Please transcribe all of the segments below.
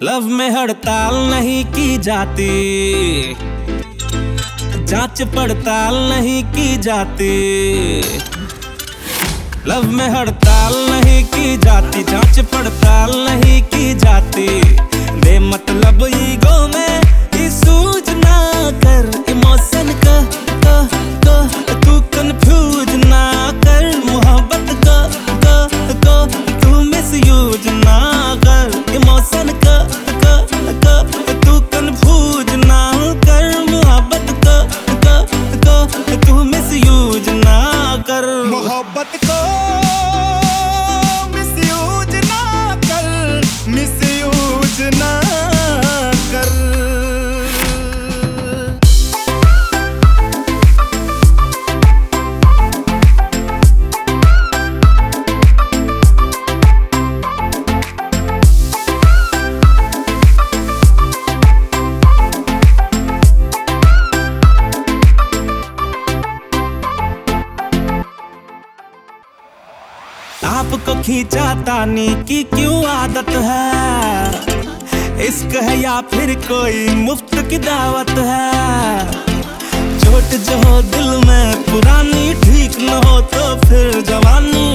Love में हड़ताल नहीं की जाती, जांच पड़ताल नहीं की जाती। लव में हड़ताल नहीं की जाती, जांच पड़ताल नहीं की जाती। बेमतलब ईगो में ही सूझ ना कर, इमोशन का तू कंफ्यूज ना कर। मोहब्बत का तू मिसयूज ना कर, इमोशन का तू कंफ्यूज ना कर। मोहब्बत का तू मिसयूज ना कर। मोहब्बत को मिसयूज ना कर, मिसयूज ना कर। आपको खींचा तानी की क्यों आदत है? इश्क है या फिर कोई मुफ्त की दावत है? चोट जो हो दिल में पुरानी, ठीक न हो तो फिर जवानी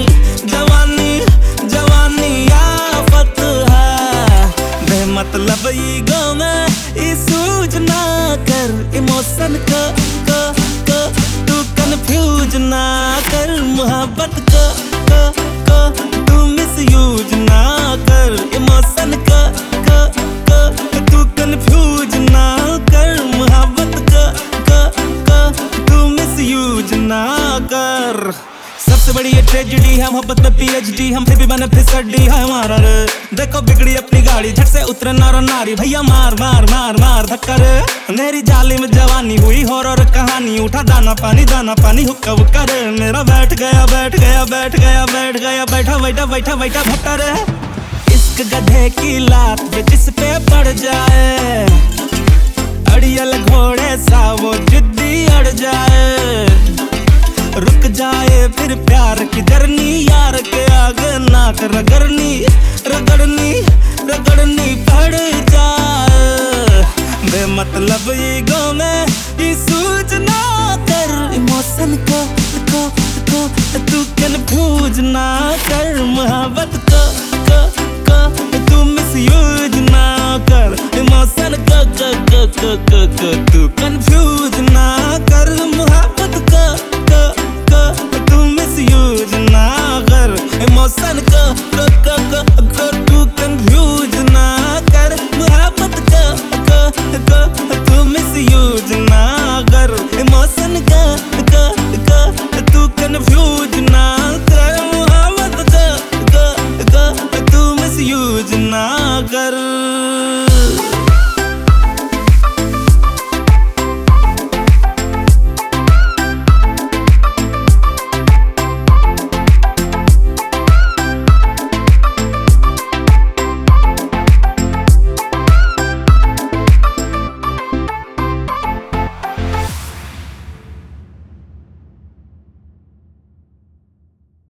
आफत है। बेमतलब ईगो में ई सूझ ना कर, इमोशन का तू कंफ्यूज ना कर। मोहब्बत का तू मिसयूज ना कर, इमोशन का तू कंफ्यूज ना कर। मोहब्बत का तू मिसयूज ना कर। सबसे बड़ी ये ट्रेजेडी है मोहब्बत में PhD, हम फिर भी बने फिसड्डी है हमारा रे। देखो बिगड़ी अपनी गाड़ी, झट से उतरे नर नारी, भैया मार मार मार मार धक्का रे। मेरी जाली में जवानी हुई हॉरर कहानी, उठा दाना पानी हुक्का हुक्का रे। मेरा बैठ गया बैठा भट्टा रे। इश्क गधे की लात जिस पे पड़ जाए, अड़ियल घोड़े सा वो जिद्दी अड़ जाए। रुक जाए फिर प्यार की जर्नी, यार के आगे नाक रगड़नी पड़ जाए। बेमतलब ईगो में ये सूझ ना कर, इमोशन का तू कंफ्यूज ना कर। मोहब्बत का तू मिसयूज ना कर, इमोशन का तू कंफ्यूज ना कर। मोहब्बत का तू मिसयूज ना कर, इमोशन का तू कंफ्यूज ना कर। मोहब्बत का तू मिसयूज ना कर, इमोशन का तू कंफ्यूज ना कर। मोहब्बत का तू मिसयूज ना कर।